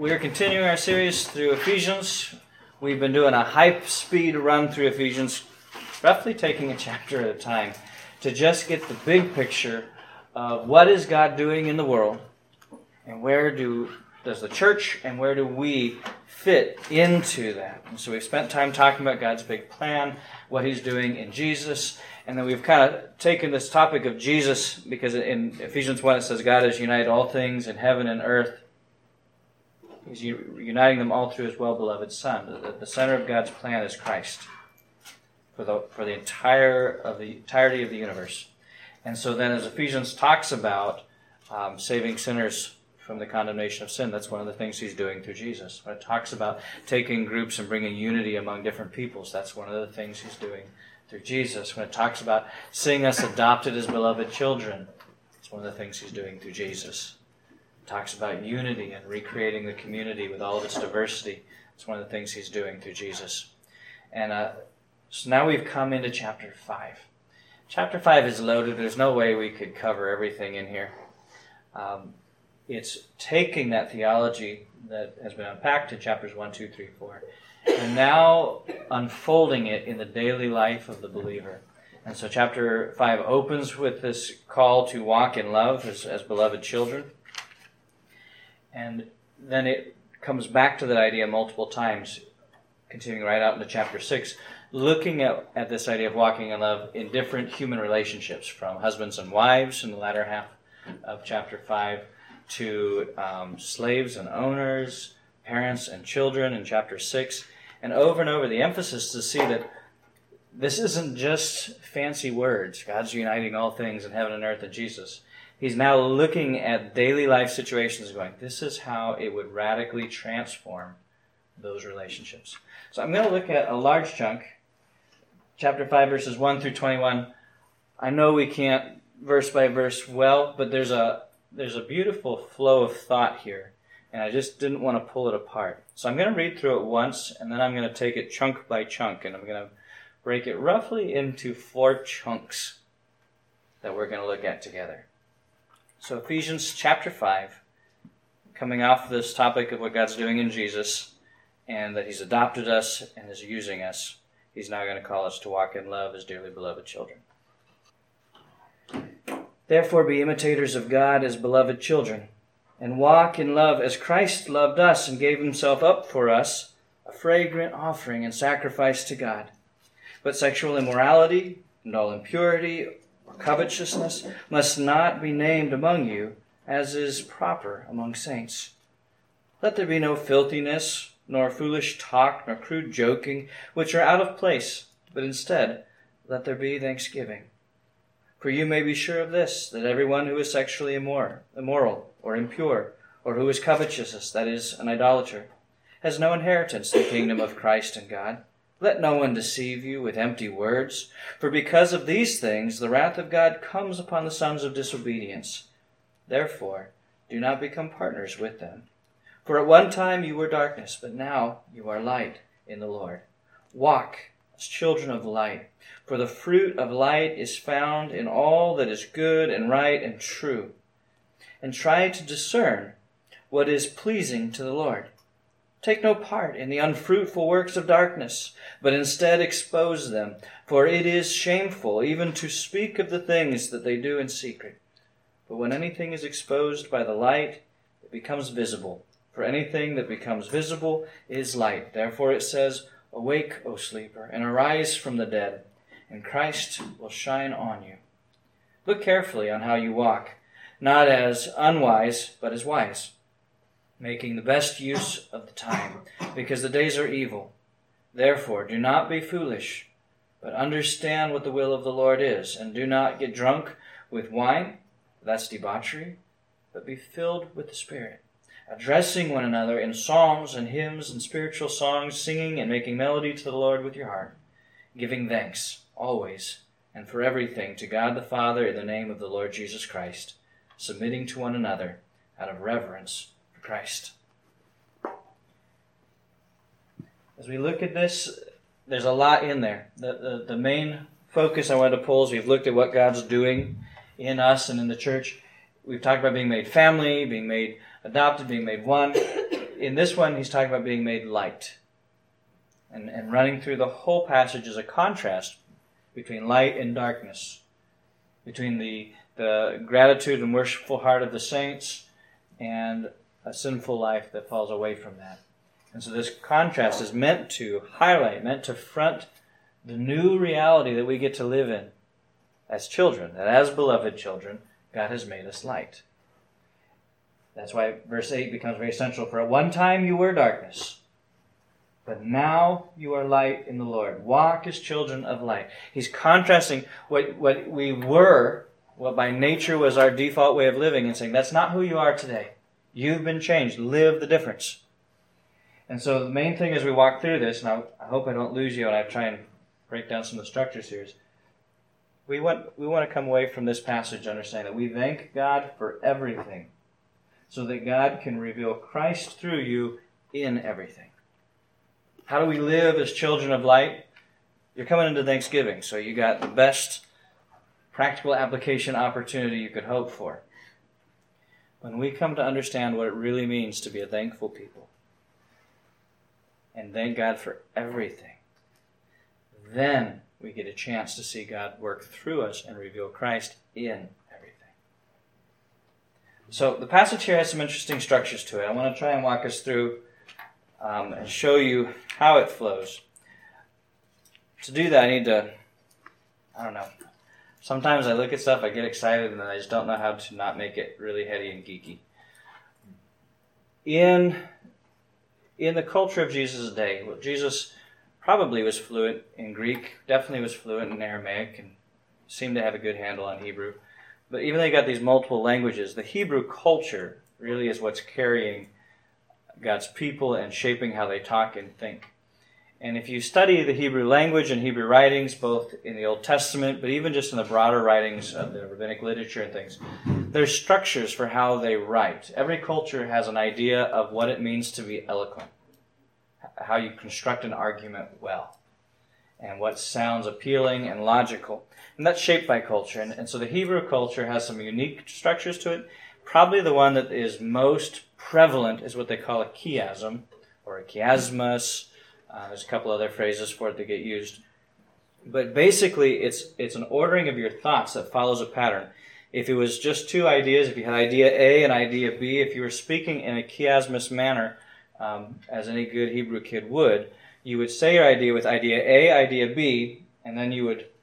We're continuing our series through Ephesians. We've been doing a high-speed run through Ephesians, roughly taking a chapter at a time, to just get the big picture of what is God doing in the world, and where does the church and where do we fit into that. And so we've spent time talking about God's big plan, what He's doing in Jesus, and then we've kind of taken this topic of Jesus, because in Ephesians 1 it says God has united all things in heaven and earth. He's uniting them all through His well-beloved Son. The center of God's plan is Christ for the entirety of the universe. And so then as Ephesians talks about saving sinners from the condemnation of sin, that's one of the things He's doing through Jesus. When it talks about taking groups and bringing unity among different peoples, that's one of the things He's doing through Jesus. When it talks about seeing us adopted as beloved children, it's one of the things He's doing through Jesus. Talks about unity and recreating the community with all of its diversity. It's one of the things He's doing through Jesus. And so now we've come into chapter 5. Chapter 5 is loaded. There's no way we could cover everything in here. It's taking that theology that has been unpacked in chapters 1, 2, 3, 4, and now unfolding it in the daily life of the believer. And so chapter 5 opens with this call to walk in love as beloved children. And then it comes back to that idea multiple times, continuing right out into chapter 6, looking at this idea of walking in love in different human relationships, from husbands and wives in the latter half of chapter 5 to slaves and owners, parents and children in chapter 6. And over the emphasis to see that this isn't just fancy words. God's uniting all things in heaven and earth in Jesus. He's now looking at daily life situations and going, this is how it would radically transform those relationships. So I'm going to look at a large chunk, chapter 5, verses 1 through 21. I know we can't verse by verse well, but there's a beautiful flow of thought here, and I just didn't want to pull it apart. So I'm going to read through it once, and then I'm going to take it chunk by chunk, and I'm going to break it roughly into 4 chunks that we're going to look at together. So Ephesians chapter 5, coming off this topic of what God's doing in Jesus, and that He's adopted us and is using us, He's now going to call us to walk in love as dearly beloved children. Therefore be imitators of God as beloved children, and walk in love as Christ loved us and gave Himself up for us, a fragrant offering and sacrifice to God. But sexual immorality and all impurity or covetousness must not be named among you, as is proper among saints. Let there be no filthiness, nor foolish talk, nor crude joking, which are out of place, but instead let there be thanksgiving. For you may be sure of this, that everyone who is sexually immoral or impure, or who is covetous, that is, an idolater, has no inheritance in the kingdom of Christ and God. Let no one deceive you with empty words, for because of these things the wrath of God comes upon the sons of disobedience. Therefore, do not become partners with them. For at one time you were darkness, but now you are light in the Lord. Walk as children of light, for the fruit of light is found in all that is good and right and true. And try to discern what is pleasing to the Lord. Take no part in the unfruitful works of darkness, but instead expose them, for it is shameful even to speak of the things that they do in secret. But when anything is exposed by the light, it becomes visible. For anything that becomes visible is light. Therefore it says, Awake, O sleeper, and arise from the dead, and Christ will shine on you. Look carefully on how you walk, not as unwise, but as wise, making the best use of the time, because the days are evil. Therefore, do not be foolish, but understand what the will of the Lord is, and do not get drunk with wine, that's debauchery, but be filled with the Spirit, addressing one another in psalms and hymns and spiritual songs, singing and making melody to the Lord with your heart, giving thanks always and for everything to God the Father in the name of the Lord Jesus Christ, submitting to one another out of reverence Christ. As we look at this, there's a lot in there. The main focus I wanted to pull is we've looked at what God's doing in us and in the church. We've talked about being made family, being made adopted, being made one. in this one, he's talking about being made light. And running through the whole passage is a contrast between light and darkness, between the gratitude and worshipful heart of the saints and a sinful life that falls away from that. And so this contrast is meant to highlight, meant to front the new reality that we get to live in as children, that as beloved children, God has made us light. That's why verse 8 becomes very central. For at one time you were darkness, but now you are light in the Lord. Walk as children of light. He's contrasting what we were, what by nature was our default way of living, and saying, that's not who you are today. You've been changed. Live the difference. And so the main thing as we walk through this, and I hope I don't lose you and I try and break down some of the structures here, is we want to come away from this passage understanding that we thank God for everything, so that God can reveal Christ through you in everything. How do we live as children of light? You're coming into Thanksgiving, so you got the best practical application opportunity you could hope for. When we come to understand what it really means to be a thankful people, and thank God for everything, then we get a chance to see God work through us and reveal Christ in everything. So the passage here has some interesting structures to it. I want to try and walk us through and show you how it flows. To do that, I need to, sometimes I look at stuff, I get excited, and then I just don't know how to not make it really heady and geeky. In the culture of Jesus' day, Jesus probably was fluent in Greek, definitely was fluent in Aramaic, and seemed to have a good handle on Hebrew. But even though you got these multiple languages, the Hebrew culture really is what's carrying God's people and shaping how they talk and think. And if you study the Hebrew language and Hebrew writings, both in the Old Testament, but even just in the broader writings of the rabbinic literature and things, there's structures for how they write. Every culture has an idea of what it means to be eloquent, how you construct an argument well, and what sounds appealing and logical. And that's shaped by culture. And so the Hebrew culture has some unique structures to it. Probably the one that is most prevalent is what they call a chiasm, or a chiasmus. There's a couple other phrases for it that get used. But basically, it's an ordering of your thoughts that follows a pattern. If it was just two ideas, if you had idea A and idea B, if you were speaking in a chiasmus manner, as any good Hebrew kid would, you would say your idea with idea A, idea B, and then you would,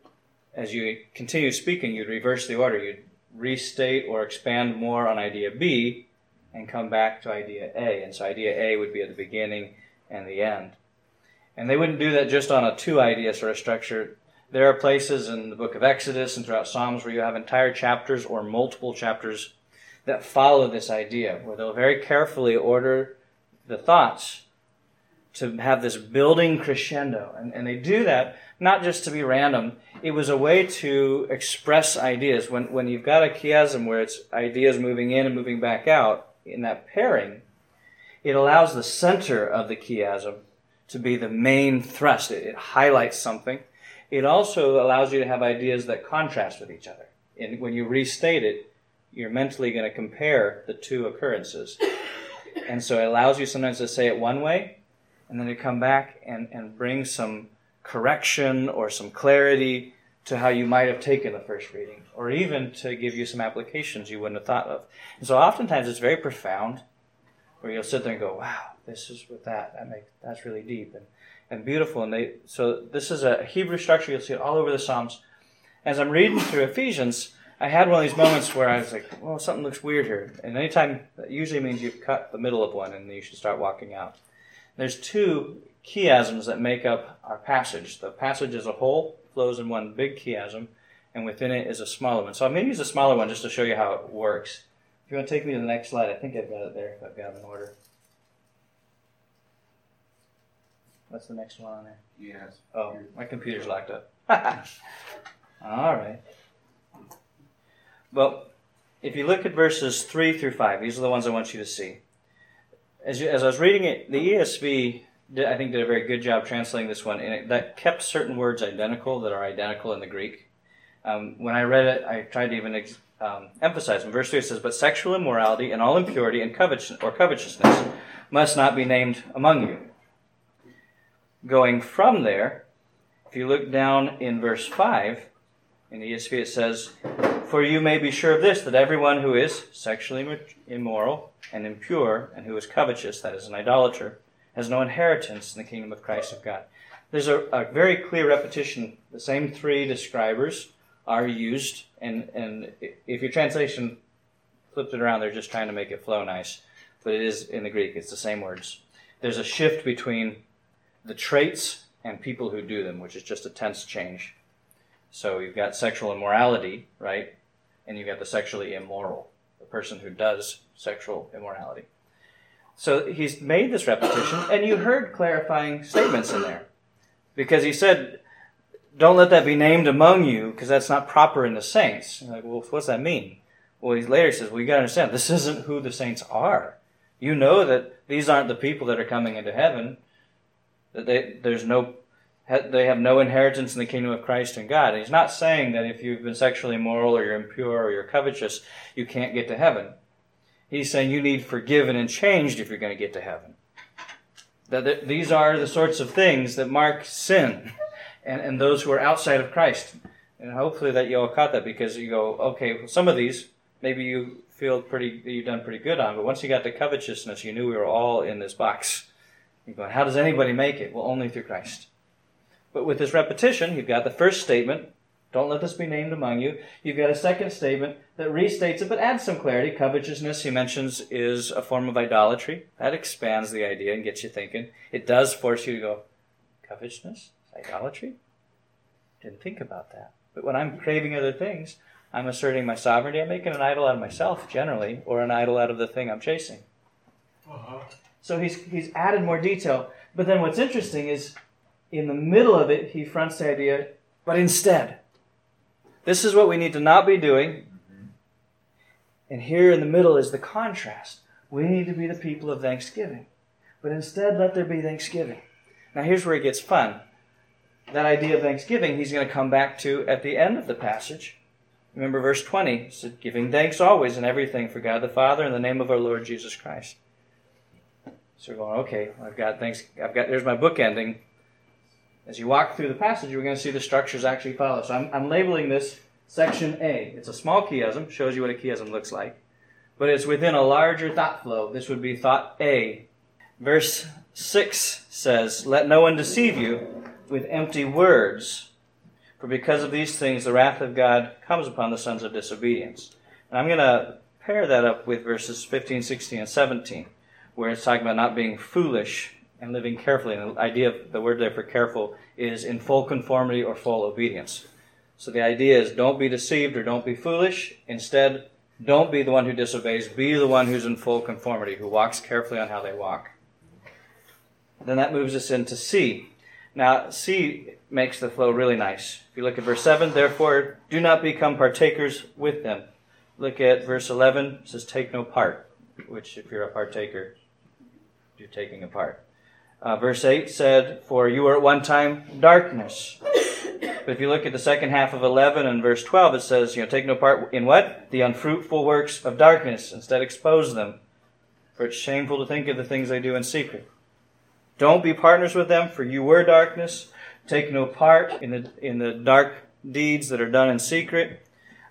as you continue speaking, you'd reverse the order. You'd restate or expand more on idea B and come back to idea A. And so idea A would be at the beginning and the end. And they wouldn't do that just on a two-idea sort of structure. There are places in the book of Exodus and throughout Psalms where you have entire chapters or multiple chapters that follow this idea, where they'll very carefully order the thoughts to have this building crescendo. And they do that not just to be random. It was a way to express ideas. When you've got a chiasm where it's ideas moving in and moving back out, in that pairing, it allows the center of the chiasm to be the main thrust. It highlights something. It also allows you to have ideas that contrast with each other. And when you restate it, you're mentally going to compare the two occurrences. And so it allows you sometimes to say it one way, and then to come back and bring some correction or some clarity to how you might have taken the first reading, or even to give you some applications you wouldn't have thought of. And so oftentimes it's very profound, where you'll sit there and go, wow, this is with that's really deep and beautiful. And so this is a Hebrew structure. You'll see it all over the Psalms. As I'm reading through Ephesians, I had one of these moments where I was like, well, something looks weird here. And anytime, that usually means you've cut the middle of one and you should start walking out. There's two chiasms that make up our passage. The passage as a whole flows in one big chiasm, and within it is a smaller one. So I'm going to use a smaller one just to show you how it works. If you want to take me to the next slide, I think I've got it there if I've got it in order. What's the next one on there? Yes. Oh, my computer's locked up. All right. Well, if you look at verses 3 through 5, these are the ones I want you to see. As I was reading it, the ESV, I think, did a very good job translating this one, and that kept certain words identical that are identical in the Greek. When I read it, I tried to even emphasize. In verse 3 it says, "But sexual immorality and all impurity and covetousness, must not be named among you. Going from there, if you look down in verse 5, in the ESV it says, "For you may be sure of this, that everyone who is sexually immoral and impure, and who is covetous, that is an idolater, has no inheritance in the kingdom of Christ of God." There's a very clear repetition. The same three describers are used, and if your translation flipped it around, they're just trying to make it flow nice. But it is, in the Greek, it's the same words. There's a shift between the traits and people who do them, which is just a tense change. So you've got sexual immorality, right? And you've got the sexually immoral, the person who does sexual immorality. So he's made this repetition, and you heard clarifying statements in there. Because he said, don't let that be named among you, because that's not proper in the saints. You're like, well, what's that mean? Well, he later says, well, you got to understand, this isn't who the saints are. You know that these aren't the people that are coming into heaven. That they have no inheritance in the kingdom of Christ and God. And he's not saying that if you've been sexually immoral or you're impure or you're covetous, you can't get to heaven. He's saying you need forgiven and changed if you're going to get to heaven. That these are the sorts of things that mark sin and those who are outside of Christ. And hopefully that you all caught that, because you go, okay, well, some of these maybe you feel you've done pretty good on, but once you got to covetousness, you knew we were all in this box. You're going, how does anybody make it? Well, only through Christ. But with this repetition, you've got the first statement, don't let this be named among you. You've got a second statement that restates it, but adds some clarity. Covetousness, he mentions, is a form of idolatry. That expands the idea and gets you thinking. It does force you to go, covetousness? Idolatry? Didn't think about that. But when I'm craving other things, I'm asserting my sovereignty. I'm making an idol out of myself, generally, or an idol out of the thing I'm chasing. So he's added more detail. But then what's interesting is, in the middle of it, he fronts the idea, but instead, this is what we need to not be doing. And here in the middle is the contrast. We need to be the people of thanksgiving. But instead, let there be thanksgiving. Now here's where it gets fun. That idea of thanksgiving, he's going to come back to at the end of the passage. Remember verse 20, it said, giving thanks always in everything for God the Father in the name of our Lord Jesus Christ. So we're going, okay, there's my book ending. As you walk through the passage, we're going to see the structures actually follow. So I'm labeling this section A. It's a small chiasm, shows you what a chiasm looks like. But it's within a larger thought flow. This would be thought A. Verse 6 says, let no one deceive you with empty words, for because of these things the wrath of God comes upon the sons of disobedience. And I'm going to pair that up with verses 15, 16, and 17, where it's talking about not being foolish and living carefully. And the idea of the word there for careful is in full conformity or full obedience. So the idea is don't be deceived or don't be foolish. Instead, don't be the one who disobeys. Be the one who's in full conformity, who walks carefully on how they walk. Then that moves us into C. Now, C makes the flow really nice. If you look at verse 7, therefore, do not become partakers with them. Look at verse 11. It says, take no part, which if you're a partaker, you're taking a part. Verse 8 said, for you were at one time darkness. But if you look at the second half of 11 and verse 12, it says, take no part in what? The unfruitful works of darkness. Instead, expose them. For it's shameful to think of the things they do in secret. Don't be partners with them, for you were darkness. Take no part in the dark deeds that are done in secret.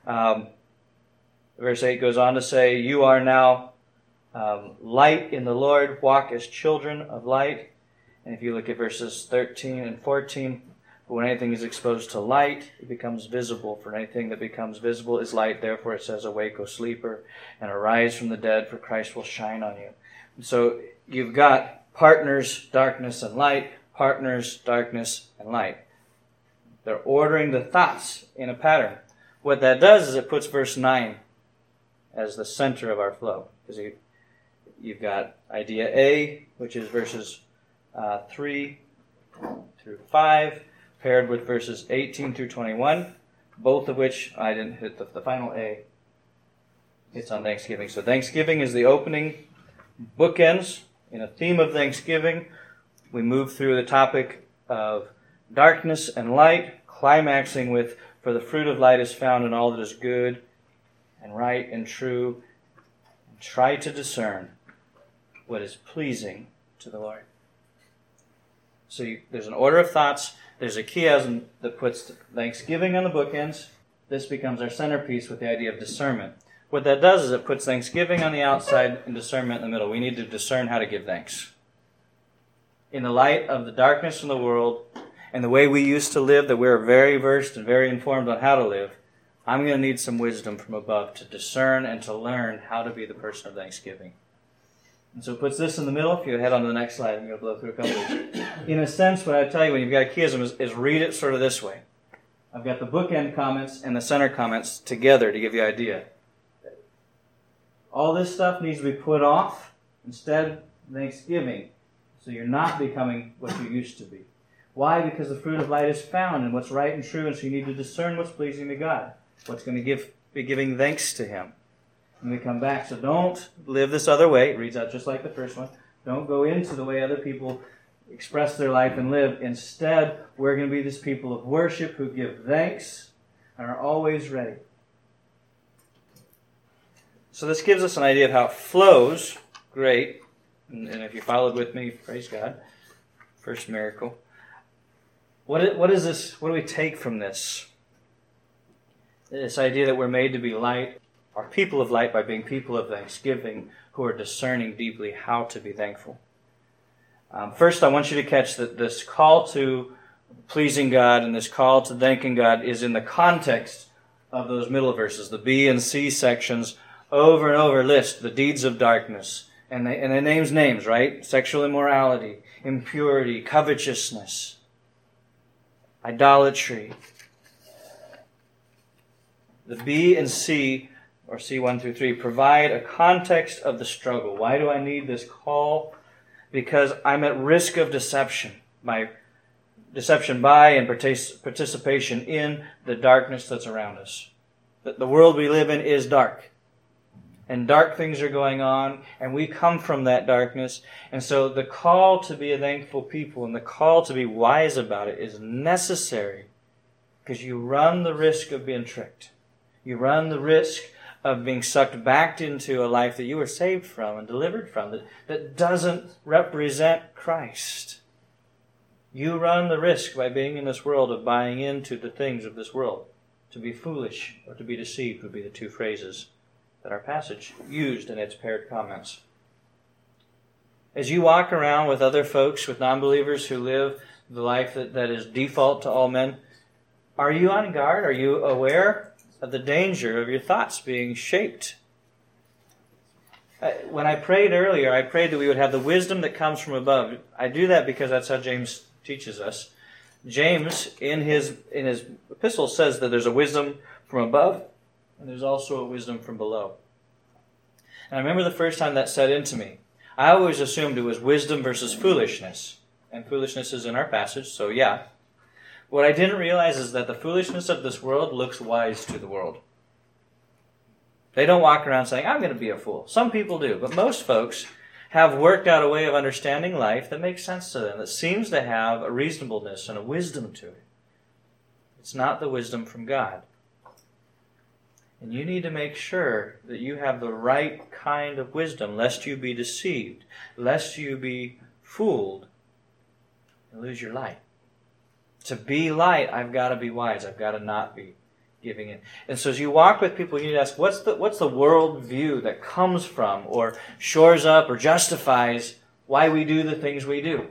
Verse 8 goes on to say, you are now light in the Lord. Walk as children of light. And if you look at verses 13 and 14, when anything is exposed to light, it becomes visible. For anything that becomes visible is light. Therefore it says, awake, O sleeper, and arise from the dead, for Christ will shine on you. So you've got partners, darkness and light, partners, darkness and light. They're ordering the thoughts in a pattern. What that does is it puts verse 9 as the center of our flow. Because you've got idea A, which is verses 3 through 5, paired with verses 18 through 21, both of which I didn't hit the final A. It's on Thanksgiving. So Thanksgiving is the opening bookends. In a theme of Thanksgiving, we move through the topic of darkness and light, climaxing with, for the fruit of light is found in all that is good and right and true. And try to discern what is pleasing to the Lord. So there's an order of thoughts. There's a chiasm that puts thanksgiving on the bookends. This becomes our centerpiece with the idea of discernment. What that does is it puts thanksgiving on the outside and discernment in the middle. We need to discern how to give thanks. In the light of the darkness in the world and the way we used to live, that we're very versed and very informed on how to live, I'm going to need some wisdom from above to discern and to learn how to be the person of thanksgiving. And so it puts this in the middle. If you head on to the next slide, I'm going to blow through a couple of these. In a sense, what I tell you when you've got a chiasm is read it sort of this way. I've got the bookend comments and the center comments together to give you an idea. All this stuff needs to be put off instead thanksgiving, so you're not becoming what you used to be. Why? Because the fruit of light is found in what's right and true, and so you need to discern what's pleasing to God, what's going to be giving thanks to Him. And we come back, so don't live this other way. It reads out just like the first one. Don't go into the way other people express their life and live. Instead, we're going to be this people of worship who give thanks and are always ready. So this gives us an idea of how it flows. Great. And if you followed with me, praise God. First miracle. What is this? What do we take from this? This idea that we're made to be light, are people of light by being people of thanksgiving who are discerning deeply how to be thankful. First, I want you to catch that this call to pleasing God and this call to thanking God is in the context of those middle verses. The B and C sections over and over list the deeds of darkness. And they names, right? Sexual immorality, impurity, covetousness, idolatry. The B and C, or C1 through 3, provide a context of the struggle. Why do I need this call? Because I'm at risk of deception. Deception by and participation in the darkness that's around us. The world we live in is dark. And dark things are going on, and we come from that darkness. And so the call to be a thankful people and the call to be wise about it is necessary, because you run the risk of being tricked. You run the risk of being sucked back into a life that you were saved from and delivered from that doesn't represent Christ. You run the risk by being in this world of buying into the things of this world. To be foolish or to be deceived would be the two phrases that our passage used in its paired comments. As you walk around with other folks, with non-believers who live the life that is default to all men, are you on guard? Are you aware of the danger of your thoughts being shaped? When I prayed earlier, I prayed that we would have the wisdom that comes from above. I do that because that's how James teaches us. James, in his epistle, says that there's a wisdom from above, and there's also a wisdom from below. And I remember the first time that set into me. I always assumed it was wisdom versus foolishness. And foolishness is in our passage, so yeah. What I didn't realize is that the foolishness of this world looks wise to the world. They don't walk around saying, I'm going to be a fool. Some people do, but most folks have worked out a way of understanding life that makes sense to them, that seems to have a reasonableness and a wisdom to it. It's not the wisdom from God. And you need to make sure that you have the right kind of wisdom, lest you be deceived, lest you be fooled and lose your light. To be light, I've got to be wise. I've got to not be giving in. And so as you walk with people, you need to ask, what's the world view that comes from or shores up or justifies why we do the things we do?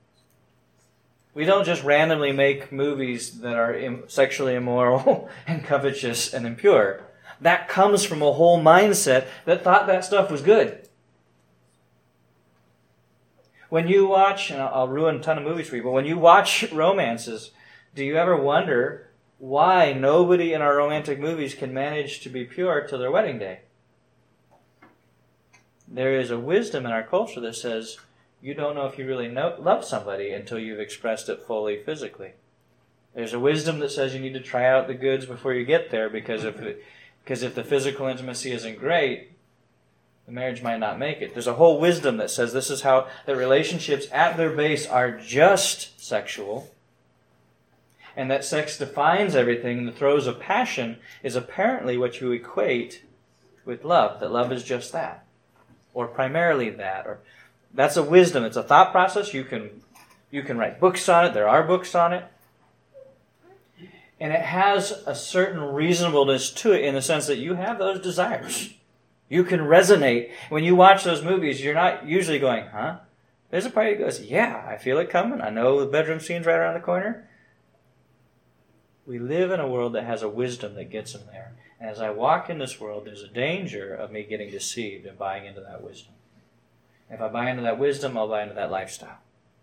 We don't just randomly make movies that are sexually immoral and covetous and impure. That comes from a whole mindset that thought that stuff was good. When you watch, and I'll ruin a ton of movies for you, but when you watch romances, do you ever wonder why nobody in our romantic movies can manage to be pure till their wedding day? There is a wisdom in our culture that says you don't know if you really love somebody until you've expressed it fully physically. There's a wisdom that says you need to try out the goods before you get there, because if the physical intimacy isn't great, the marriage might not make it. There's a whole wisdom that says this is how the relationships at their base are just sexual, and that sex defines everything, and the throes of passion is apparently what you equate with love, that love is just that, or primarily that, or That's a wisdom. It's a thought process. You can write books on it. There are books on it. And it has a certain reasonableness to it in the sense that you have those desires. You can resonate. When you watch those movies, you're not usually going, huh? There's a part that goes, yeah, I feel it coming. I know the bedroom scene's right around the corner. We live in a world that has a wisdom that gets them there. And as I walk in this world, there's a danger of me getting deceived and buying into that wisdom. If I buy into that wisdom, I'll buy into that lifestyle.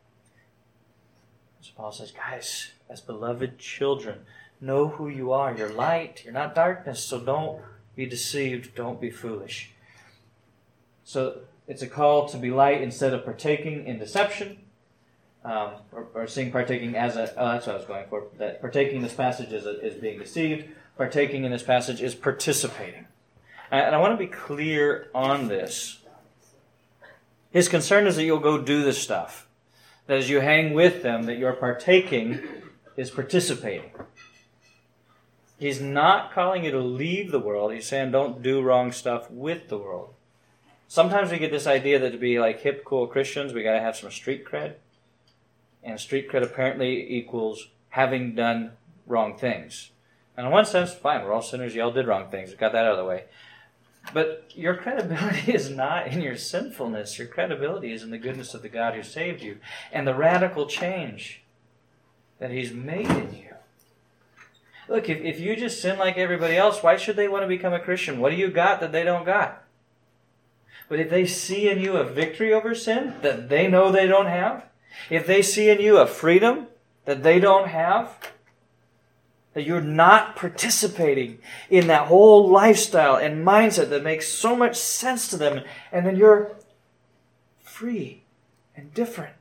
So Paul says, guys, as beloved children, know who you are. You're light. You're not darkness. So don't be deceived. Don't be foolish. So it's a call to be light instead of partaking in deception. Or seeing partaking as a... Oh, that's what I was going for. That partaking in this passage is being deceived. Partaking in this passage is participating. And I want to be clear on this. His concern is that you'll go do this stuff. That as you hang with them, that your partaking is participating. He's not calling you to leave the world. He's saying don't do wrong stuff with the world. Sometimes we get this idea that to be like hip, cool Christians, we got to have some street cred. And street cred apparently equals having done wrong things. And in one sense, fine, we're all sinners. You all did wrong things. We got that out of the way. But your credibility is not in your sinfulness. Your credibility is in the goodness of the God who saved you and the radical change that He's made in you. Look, if you just sin like everybody else, why should they want to become a Christian? What do you got that they don't got? But if they see in you a victory over sin that they know they don't have, if they see in you a freedom that they don't have, that you're not participating in that whole lifestyle and mindset that makes so much sense to them, and then you're free and different.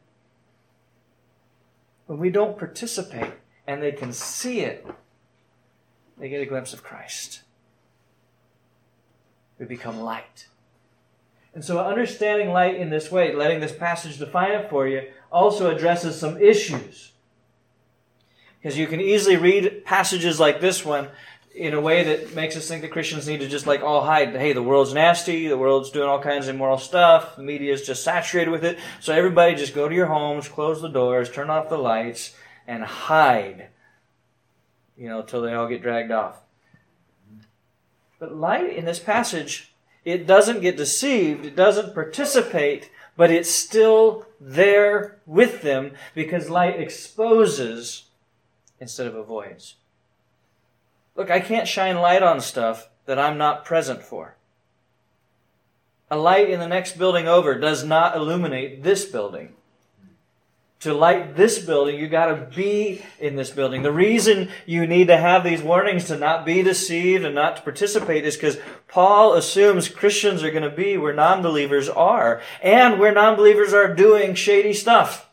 When we don't participate and they can see it, they get a glimpse of Christ. We become light. And so understanding light in this way, letting this passage define it for you, also addresses some issues. Because you can easily read passages like this one in a way that makes us think that Christians need to just like all hide. Hey, the world's nasty, the world's doing all kinds of immoral stuff, the media is just saturated with it, so everybody just go to your homes, close the doors, turn off the lights, and hide. Till they all get dragged off. But light in this passage, it doesn't get deceived, it doesn't participate, but it's still there with them because light exposes instead of avoids. Look, I can't shine light on stuff that I'm not present for. A light in the next building over does not illuminate this building. To light this building, you got to be in this building. The reason you need to have these warnings to not be deceived and not to participate is because Paul assumes Christians are going to be where non-believers are, and where non-believers are doing shady stuff.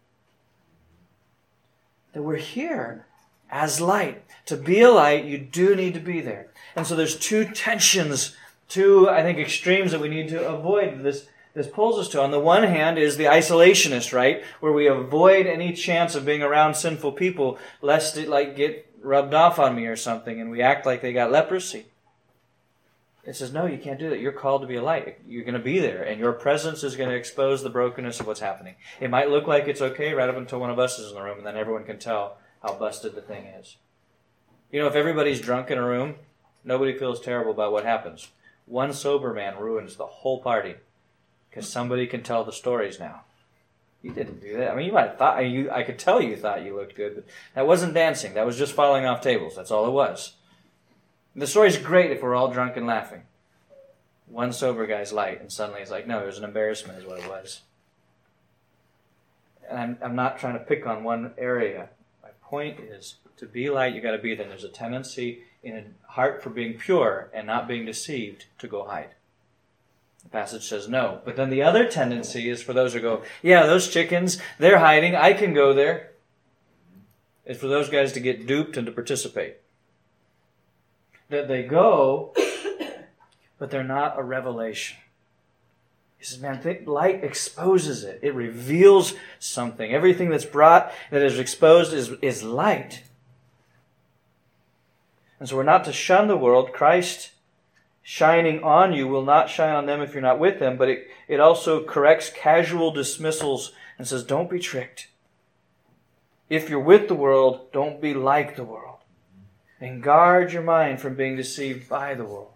That we're here as light. To be a light, you do need to be there. And so there's two tensions, two, I think, extremes that we need to avoid. This pulls us to. On the one hand is the isolationist, right? Where we avoid any chance of being around sinful people lest it get rubbed off on me or something and we act like they got leprosy. It says, no, you can't do that. You're called to be a light. You're going to be there and your presence is going to expose the brokenness of what's happening. It might look like it's okay right up until one of us is in the room and then everyone can tell how busted the thing is. If everybody's drunk in a room, nobody feels terrible about what happens. One sober man ruins the whole party. Because somebody can tell the stories now. You didn't do that. I mean, you might have thought, I could tell you thought you looked good, but that wasn't dancing. That was just falling off tables. That's all it was. The story's great if we're all drunk and laughing. One sober guy's light, and suddenly it's like, no, it was an embarrassment is what it was. And I'm not trying to pick on one area. My point is, to be light, you got to be there. There's a tendency in a heart for being pure and not being deceived to go hide. The passage says no. But then the other tendency is for those who go, yeah, those chickens, they're hiding, I can go there. It's for those guys to get duped and to participate. That they go, but they're not a revelation. He says, man, light exposes it. It reveals something. Everything that's brought, that is exposed, is light. And so we're not to shun the world. Christ shining on you will not shine on them if you're not with them, but it also corrects casual dismissals and says, don't be tricked. If you're with the world, don't be like the world. And guard your mind from being deceived by the world.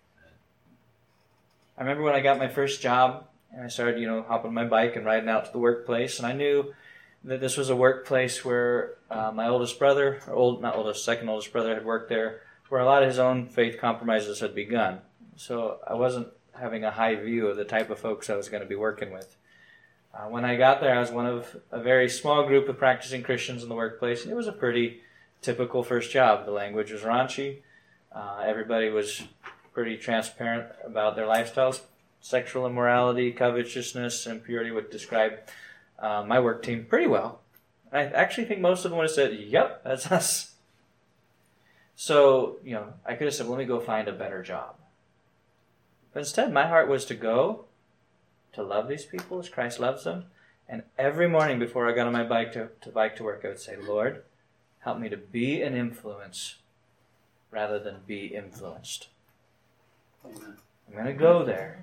I remember when I got my first job, and I started, hopping on my bike and riding out to the workplace, and I knew that this was a workplace where my oldest brother, second oldest brother had worked there, where a lot of his own faith compromises had begun. So I wasn't having a high view of the type of folks I was going to be working with. When I got there, I was one of a very small group of practicing Christians in the workplace, and it was a pretty typical first job. The language was raunchy. Everybody was pretty transparent about their lifestyles. Sexual immorality, covetousness, impurity would describe my work team pretty well. I actually think most of them would have said, yep, that's us. So, I could have said, let me go find a better job. But instead, my heart was to go, to love these people as Christ loves them. And every morning before I got on my bike to work, I would say, Lord, help me to be an influence rather than be influenced. Amen. I'm going to go there.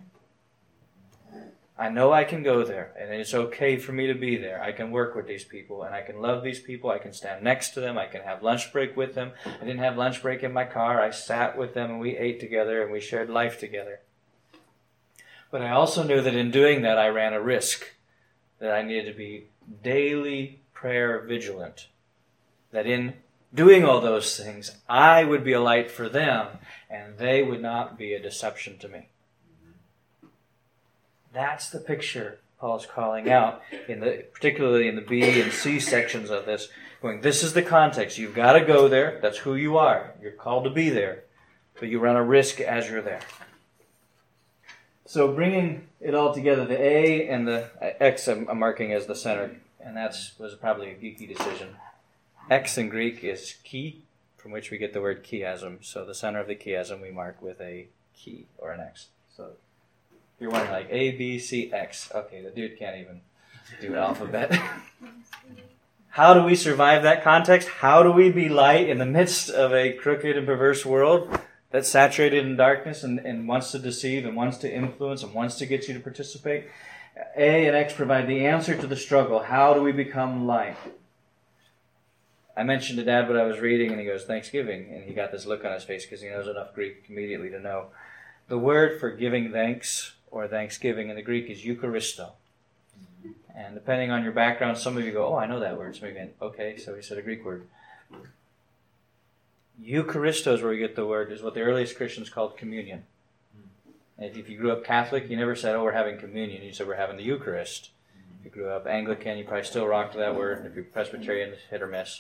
I know I can go there, and it's okay for me to be there. I can work with these people, and I can love these people. I can stand next to them. I can have lunch break with them. I didn't have lunch break in my car. I sat with them, and we ate together, and we shared life together. But I also knew that in doing that, I ran a risk, that I needed to be daily prayer vigilant, that in doing all those things, I would be a light for them, and they would not be a deception to me. That's the picture Paul's calling out, particularly in the B and C sections of this. Going, this is the context. You've got to go there. That's who you are. You're called to be there. But you run a risk as you're there. So bringing it all together, the A and the X I'm marking as the center. And that was probably a geeky decision. X in Greek is chi, from which we get the word chiasm. So the center of the chiasm we mark with a chi or an X. So you're wondering, like, A, B, C, X. Okay, the dude can't even do alphabet. How do we survive that context? How do we be light in the midst of a crooked and perverse world that's saturated in darkness and wants to deceive and wants to influence and wants to get you to participate? A and X provide the answer to the struggle. How do we become light? I mentioned to Dad what I was reading, and he goes, Thanksgiving. And he got this look on his face because he knows enough Greek immediately to know. The word for giving thanks or thanksgiving in the Greek is Eucharisto. And depending on your background, some of you go, oh, I know that word. Some of you go, okay, so he said a Greek word. Eucharisto is where we get the word, is what the earliest Christians called communion. And if you grew up Catholic, you never said, oh, we're having communion. You said, we're having the Eucharist. If you grew up Anglican, you probably still rocked that word. If you're Presbyterian, hit or miss.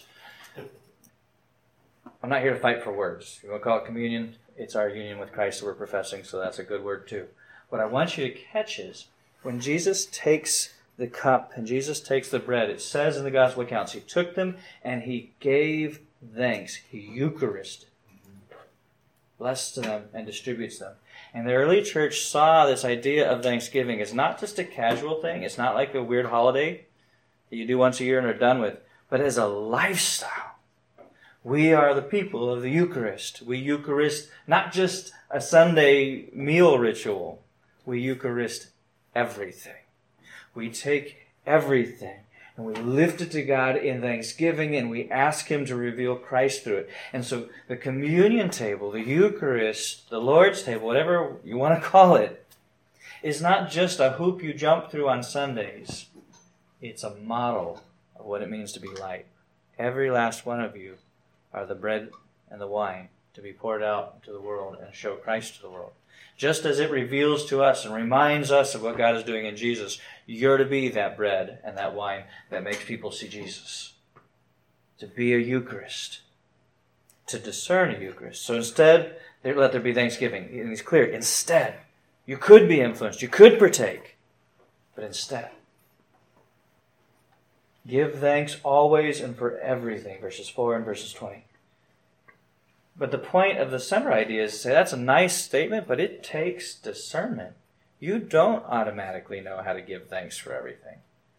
I'm not here to fight for words. You want to call it communion? It's our union with Christ that we're professing, so that's a good word too. What I want you to catch is, when Jesus takes the cup and Jesus takes the bread, it says in the gospel accounts, he took them and he gave thanks. He Eucharisted, blessed them, and distributes them. And the early church saw this idea of Thanksgiving as not just a casual thing. It's not like a weird holiday that you do once a year and are done with, but as a lifestyle. We are the people of the Eucharist. We Eucharist not just a Sunday meal ritual. We Eucharist everything. We take everything and we lift it to God in thanksgiving and we ask Him to reveal Christ through it. And so the communion table, the Eucharist, the Lord's table, whatever you want to call it, is not just a hoop you jump through on Sundays. It's a model of what it means to be light. Every last one of you are the bread and the wine to be poured out into the world and show Christ to the world. Just as it reveals to us and reminds us of what God is doing in Jesus, you're to be that bread and that wine that makes people see Jesus. To be a Eucharist. To discern a Eucharist. So instead, let there be thanksgiving. And he's clear. Instead, you could be influenced. You could partake. But instead, give thanks always and for everything, verses 4 and verses 20. But the point of the center idea is to say that's a nice statement, but it takes discernment. You don't automatically know how to give thanks for everything.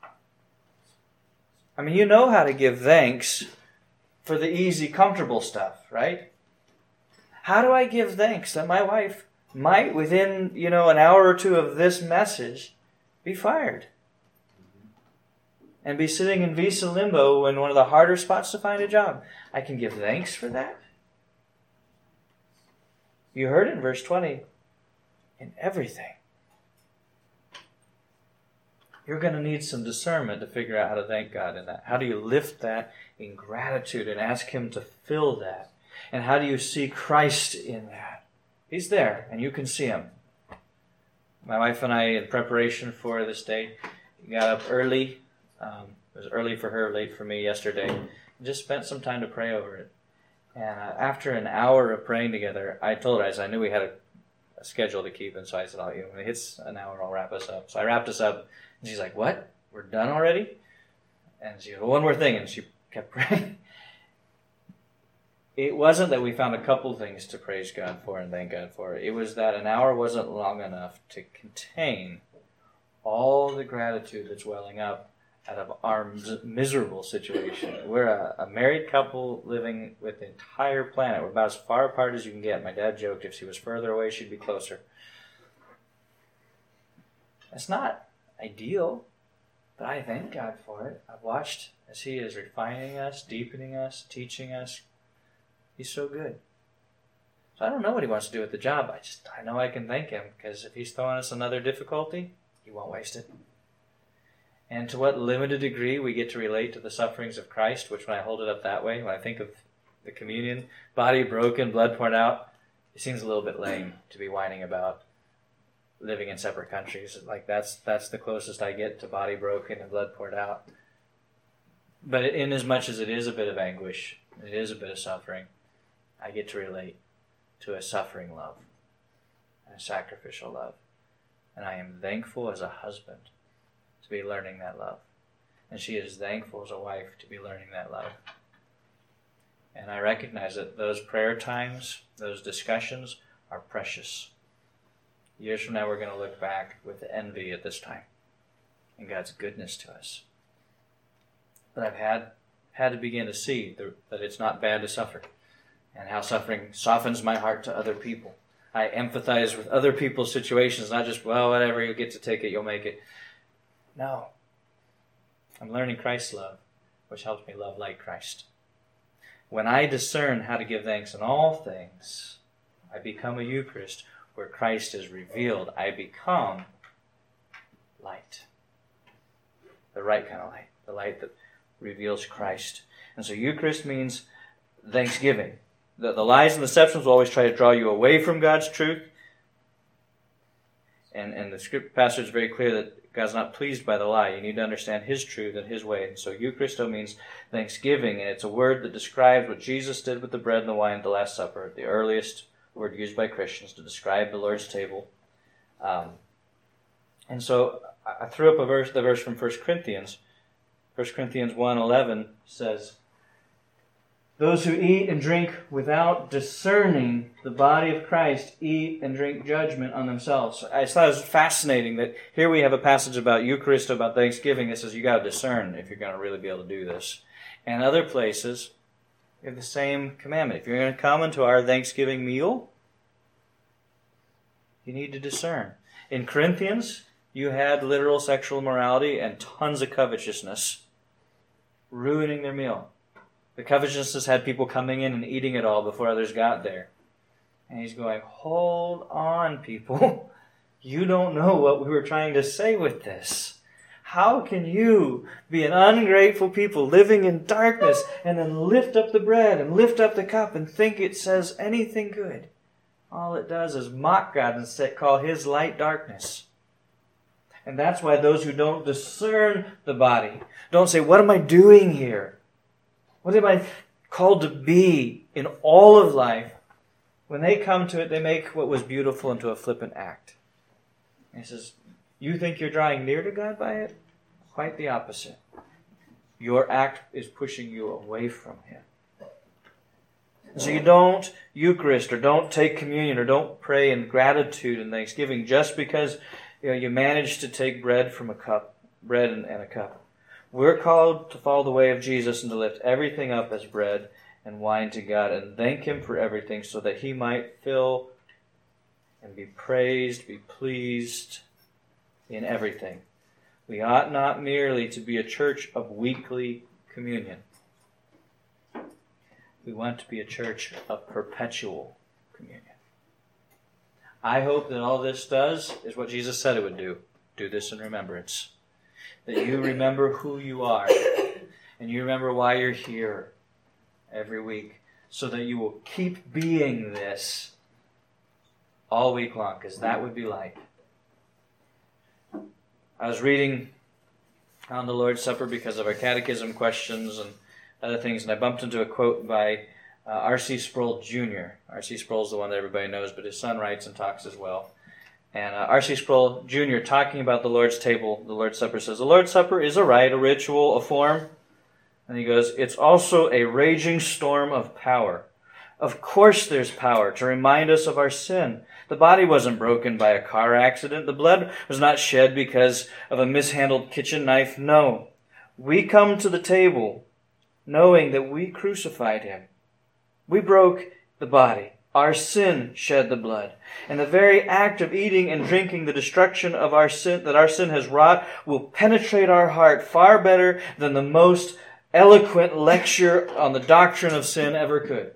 I mean, you know how to give thanks for the easy, comfortable stuff, right? How do I give thanks that my wife might, within, an hour or two of this message, be fired. And be sitting in visa limbo in one of the harder spots to find a job. I can give thanks for that. You heard it in verse 20. In everything. You're going to need some discernment to figure out how to thank God in that. How do you lift that in gratitude and ask Him to fill that? And how do you see Christ in that? He's there, and you can see Him. My wife and I, in preparation for this day, got up early. It was early for her, late for me yesterday. And just spent some time to pray over it. And after an hour of praying together, I told her, I knew we had a schedule to keep, and so I said, when it hits an hour, I'll wrap us up. So I wrapped us up, and she's like, what? We're done already? And she goes, well, one more thing, and she kept praying. It wasn't that we found a couple things to praise God for and thank God for. It was that an hour wasn't long enough to contain all the gratitude that's welling up out of our miserable situation. We're a married couple living with the entire planet. We're about as far apart as you can get. My dad joked if she was further away, she'd be closer. It's not ideal, but I thank God for it. I've watched as He is refining us, deepening us, teaching us. He's so good. So I don't know what He wants to do with the job. I know I can thank Him, because if He's throwing us another difficulty, He won't waste it. And to what limited degree we get to relate to the sufferings of Christ, which when I hold it up that way, when I think of the communion, body broken, blood poured out, it seems a little bit lame to be whining about living in separate countries. Like that's the closest I get to body broken and blood poured out. But in as much as it is a bit of anguish, it is a bit of suffering, I get to relate to a suffering love, a sacrificial love. And I am thankful as a husband to be learning that love. And she is thankful as a wife to be learning that love. And I recognize that those prayer times, those discussions are precious. Years from now, we're going to look back with envy at this time and God's goodness to us. But I've had to begin to see that it's not bad to suffer, and how suffering softens my heart to other people. I empathize with other people's situations, not just, well, whatever, you get to take it, you'll make it. No. I'm learning Christ's love, which helps me love like Christ. When I discern how to give thanks in all things, I become a Eucharist where Christ is revealed. I become light. The right kind of light. The light that reveals Christ. And so Eucharist means thanksgiving. The lies and deceptions will always try to draw you away from God's truth. And the script passage is very clear that God's not pleased by the lie. You need to understand His truth and His way. And so Eucharisto means thanksgiving, and it's a word that describes what Jesus did with the bread and the wine at the Last Supper, the earliest word used by Christians to describe the Lord's table. And so I threw up the verse from 1 Corinthians. 1 Corinthians 1:11 says, those who eat and drink without discerning the body of Christ eat and drink judgment on themselves. I just thought it was fascinating that here we have a passage about Eucharist, about Thanksgiving, that says you got to discern if you're going to really be able to do this. And other places, we have the same commandment. If you're going to come into our Thanksgiving meal, you need to discern. In Corinthians, you had literal sexual immorality and tons of covetousness, ruining their meal. The covetousness had people coming in and eating it all before others got there. And he's going, hold on, people. You don't know what we were trying to say with this. How can you be an ungrateful people living in darkness and then lift up the bread and lift up the cup and think it says anything good? All it does is mock God and call His light darkness. And that's why those who don't discern the body don't say, what am I doing here? What am I called to be in all of life? When they come to it, they make what was beautiful into a flippant act. And he says, you think you're drawing near to God by it? Quite the opposite. Your act is pushing you away from Him. And so you don't Eucharist or don't take communion or don't pray in gratitude and thanksgiving just because you managed to take bread and a cup. We're called to follow the way of Jesus and to lift everything up as bread and wine to God and thank Him for everything so that He might fill and be praised, be pleased in everything. We ought not merely to be a church of weekly communion. We want to be a church of perpetual communion. I hope that all this does is what Jesus said it would do. Do this in remembrance. That you remember who you are, and you remember why you're here every week, so that you will keep being this all week long, because that would be life. I was reading on the Lord's Supper because of our catechism questions and other things, and I bumped into a quote by R.C. Sproul Jr. R.C. Sproul's the one that everybody knows, but his son writes and talks as well. And R.C. Sproul Jr., talking about the Lord's table, the Lord's Supper, says, the Lord's Supper is a rite, a ritual, a form. And he goes, it's also a raging storm of power. Of course there's power to remind us of our sin. The body wasn't broken by a car accident. The blood was not shed because of a mishandled kitchen knife. No. We come to the table knowing that we crucified him. We broke the body. Our sin shed the blood. And the very act of eating and drinking the destruction of our sin that our sin has wrought will penetrate our heart far better than the most eloquent lecture on the doctrine of sin ever could.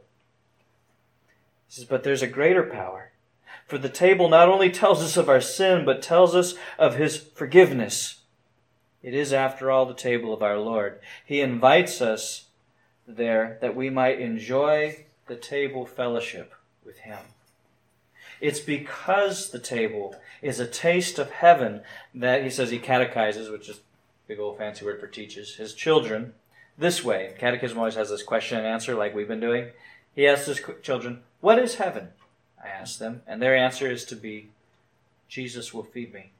He says, but there's a greater power. For the table not only tells us of our sin, but tells us of his forgiveness. It is, after all, the table of our Lord. He invites us there that we might enjoy the table fellowship with him. It's because the table is a taste of heaven that he says he catechizes, which is a big old fancy word for teaches, his children this way. Catechism always has this question and answer like we've been doing. He asks his children, what is heaven? I ask them, and their answer is to be, Jesus will feed me.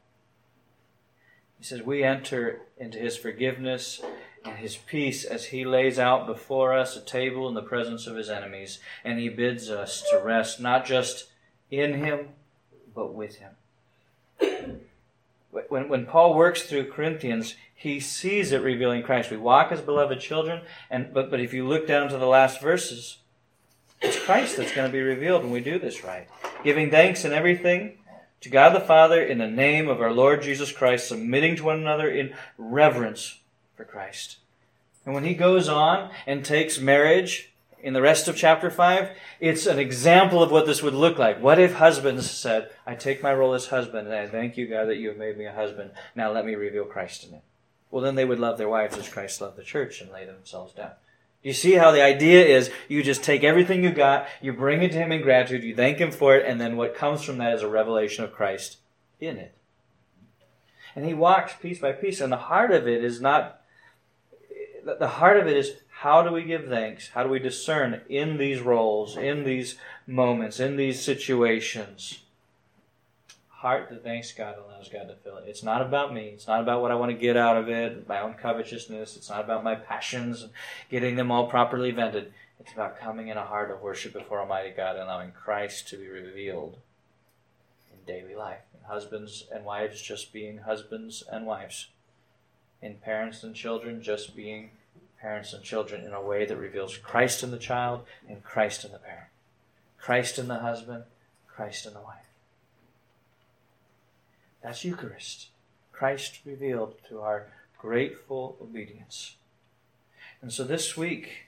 He says we enter into his forgiveness and his peace as he lays out before us a table in the presence of his enemies, and he bids us to rest not just in him, but with him. When Paul works through Corinthians, he sees it revealing Christ. We walk as beloved children, but if you look down to the last verses, it's Christ that's going to be revealed when we do this right. Giving thanks in everything to God the Father in the name of our Lord Jesus Christ, submitting to one another in reverence for Christ. And when he goes on and takes marriage in the rest of chapter 5, it's an example of what this would look like. What if husbands said, I take my role as husband, and I thank you, God, that you have made me a husband. Now let me reveal Christ in it. Well, then they would love their wives as Christ loved the church and lay themselves down. You see how the idea is you just take everything you got, you bring it to him in gratitude, you thank him for it, and then what comes from that is a revelation of Christ in it. And he walks piece by piece, and the heart of it is how do we give thanks? How do we discern in these roles, in these moments, in these situations? Heart that thanks God allows God to fill it. It's not about me. It's not about what I want to get out of it, my own covetousness. It's not about my passions and getting them all properly vented. It's about coming in a heart of worship before Almighty God and allowing Christ to be revealed in daily life. In husbands and wives just being husbands and wives. In parents and children just being parents and children in a way that reveals Christ in the child and Christ in the parent. Christ in the husband, Christ in the wife. That's Eucharist. Christ revealed through our grateful obedience. And so this week,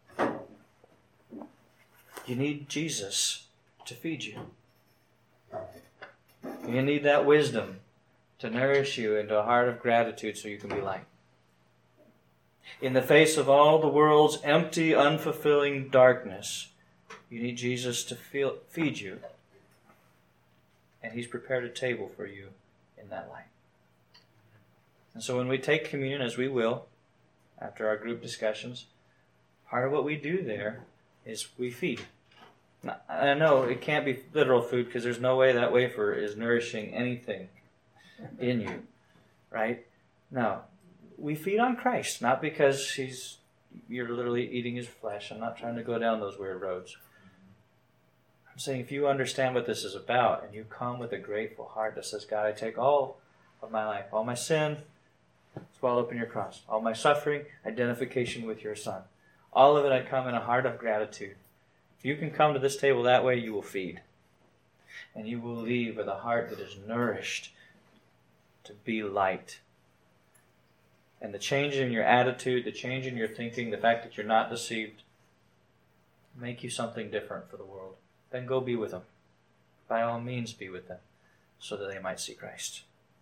you need Jesus to feed you. You need that wisdom to nourish you into a heart of gratitude so you can be light. In the face of all the world's empty, unfulfilling darkness, you need Jesus to feed you. And he's prepared a table for you in that light. And so when we take communion, as we will, after our group discussions, part of what we do there is we feed. Now, I know it can't be literal food because there's no way that wafer is nourishing anything in you, right? No. We feed on Christ, not because you're literally eating his flesh. I'm not trying to go down those weird roads. I'm saying if you understand what this is about and you come with a grateful heart that says, God, I take all of my life, all my sin, swallow up in your cross, all my suffering, identification with your Son. All of it I come in a heart of gratitude. If you can come to this table that way, you will feed. And you will leave with a heart that is nourished to be light. And the change in your attitude, the change in your thinking, the fact that you're not deceived, make you something different for the world. Then go be with them. By all means, be with them, so that they might see Christ.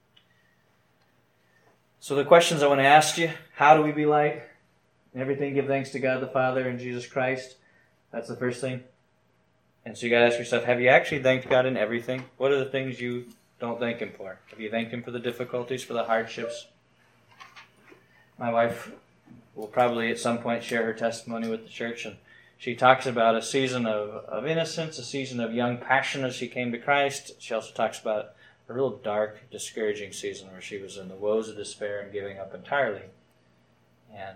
So the questions I want to ask you: how do we be light? In everything, give thanks to God the Father and Jesus Christ. That's the first thing. And so you got to ask yourself, have you actually thanked God in everything? What are the things you don't thank Him for? Have you thanked Him for the difficulties, for the hardships? My wife will probably at some point share her testimony with the church, and she talks about a season of innocence, a season of young passion as she came to Christ. She also talks about a real dark, discouraging season where she was in the woes of despair and giving up entirely. And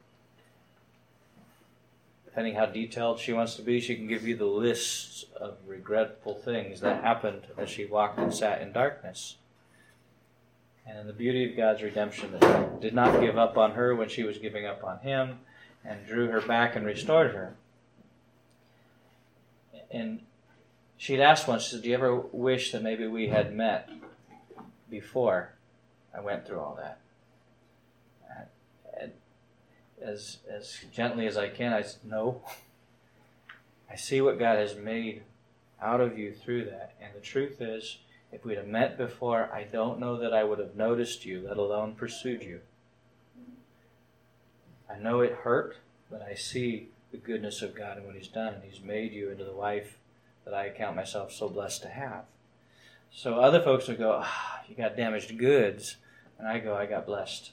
depending how detailed she wants to be, she can give you the lists of regretful things that happened as she walked and sat in darkness. And in the beauty of God's redemption, that He did not give up on her when she was giving up on Him, and drew her back and restored her. And she'd asked once, she said, do you ever wish that maybe we had met before I went through all that? And as gently as I can, I said, no. I see what God has made out of you through that. And the truth is, if we'd have met before, I don't know that I would have noticed you, let alone pursued you. I know it hurt, but I see the goodness of God and what He's done. And He's made you into the wife that I count myself so blessed to have. So other folks would go, you got damaged goods. And I go, I got blessed.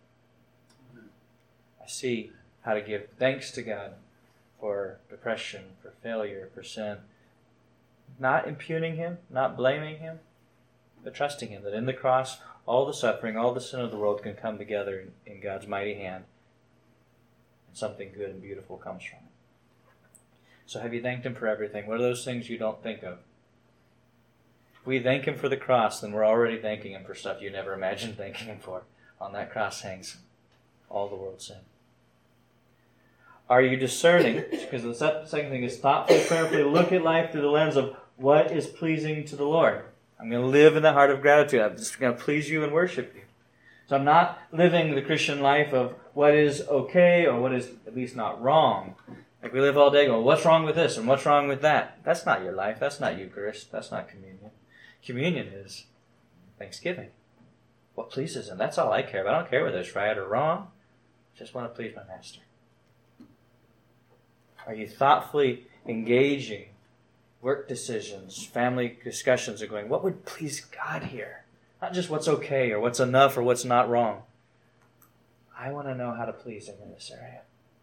I see how to give thanks to God for depression, for failure, for sin. Not impugning Him, not blaming Him, but trusting Him that in the cross, all the suffering, all the sin of the world can come together in God's mighty hand, and something good and beautiful comes from it. So have you thanked Him for everything? What are those things you don't think of? If we thank Him for the cross, then we're already thanking Him for stuff you never imagined thanking Him for. On that cross hangs all the world's sin. Are you discerning? Because the second thing is thoughtfully, prayerfully look at life through the lens of what is pleasing to the Lord. I'm going to live in the heart of gratitude. I'm just going to please You and worship You. So I'm not living the Christian life of what is okay or what is at least not wrong. Like we live all day going, what's wrong with this and what's wrong with that? That's not your life. That's not Eucharist. That's not communion. Communion is thanksgiving. What pleases Him. That's all I care about. I don't care whether it's right or wrong. I just want to please my Master. Are you thoughtfully engaging work decisions, family discussions, and going, what would please God here? Not just what's okay or what's enough or what's not wrong. I want to know how to please Him in this area.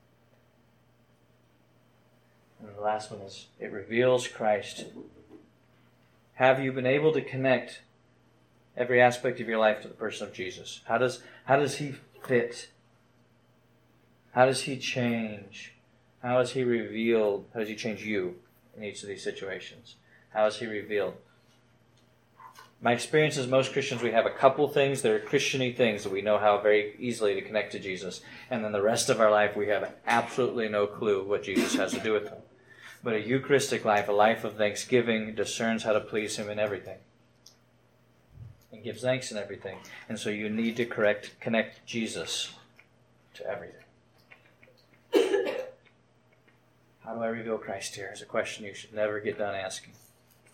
And the last one is, it reveals Christ. Have you been able to connect every aspect of your life to the person of Jesus? How does He fit? How does He change? How is He revealed? How does He change you in each of these situations? How is He revealed? My experience is most Christians, we have a couple things that are Christian-y things that we know how very easily to connect to Jesus. And then the rest of our life, we have absolutely no clue what Jesus has to do with them. But a Eucharistic life, a life of thanksgiving, discerns how to please Him in everything. And gives thanks in everything. And so you need to connect Jesus to everything. How do I reveal Christ here? Is a question you should never get done asking.